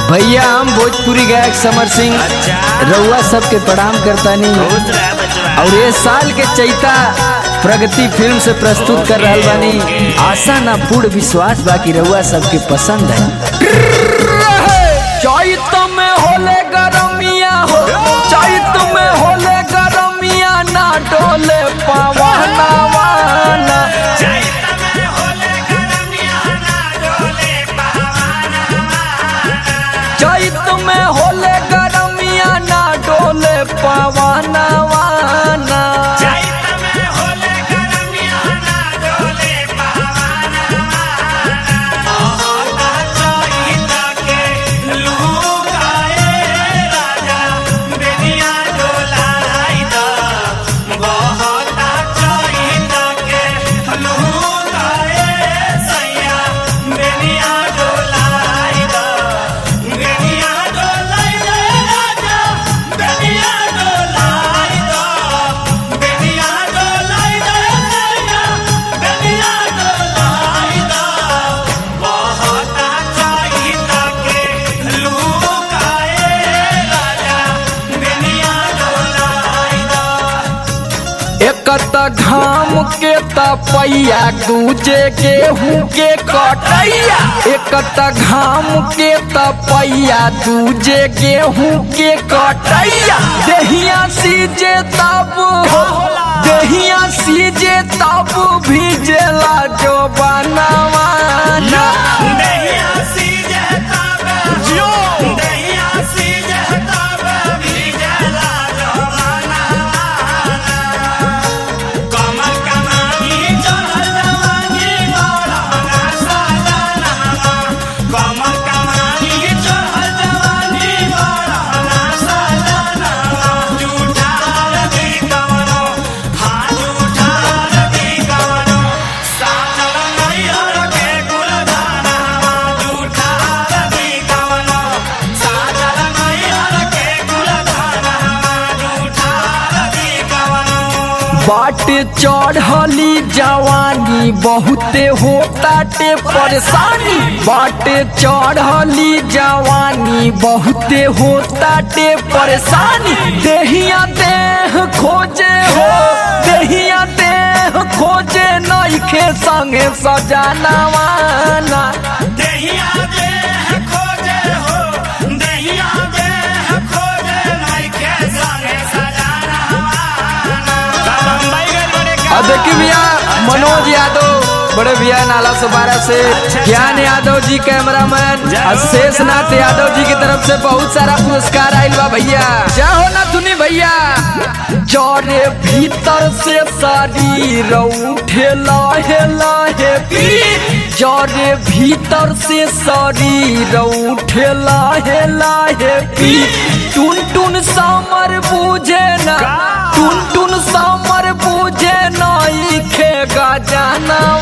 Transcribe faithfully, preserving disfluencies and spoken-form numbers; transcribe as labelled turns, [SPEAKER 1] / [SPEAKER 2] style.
[SPEAKER 1] भैया हम भोजपुरी गायक समर सिंह रउआ सबके प्रणाम करता नहीं और ये साल के चैता प्रगति फिल्म से प्रस्तुत कर रहा बानी। आशा ना पूर्ण विश्वास बाकी रउआ सबके पसंद है। चैत में होले गरमिया हो, चैत में होले गरमिया ना डोले पवना वाना, चैत में होले गरमिया ना डोले पवना वाना, एकत घाम के तपैया दूजे गेहूं के कटैया, एकत घाम के तपैया दूजे गेहूं के कटैया, देहिया सीजे तब देहिया सीजे तब भीजेला जो बनवाना, देहिया सीजे तब जो देहिया सीजे तब भीजेला जो बाटे चढ़ली जवानी बहुते होताटे परेशानी, बाटे चढ़ली जवानी बहुते होताटे परेशानी, देहिया देह खोजे हो, देहिया देह खोजे नइखे संगे सजानवाना, देहिया देह खोजे हो, देहिया देह खोजे नइखे संगे देखी भैया मनोज यादव बड़े भैया नाला सबारा से, ज्ञान यादव जी कैमरामैन, शेषनाथ यादव जी की तरफ से बहुत सारा पुरस्कार आयल बा भैया। क्या होना सुनी भैया, जरे भीतर से शरीर उठे लाहे लाहे पीर, जरे भीतर से शरीर उठे लाहे लाहे पीर, टुन टुन समर बूझे ना, टुन टुन समर बूझे नइखे गजाना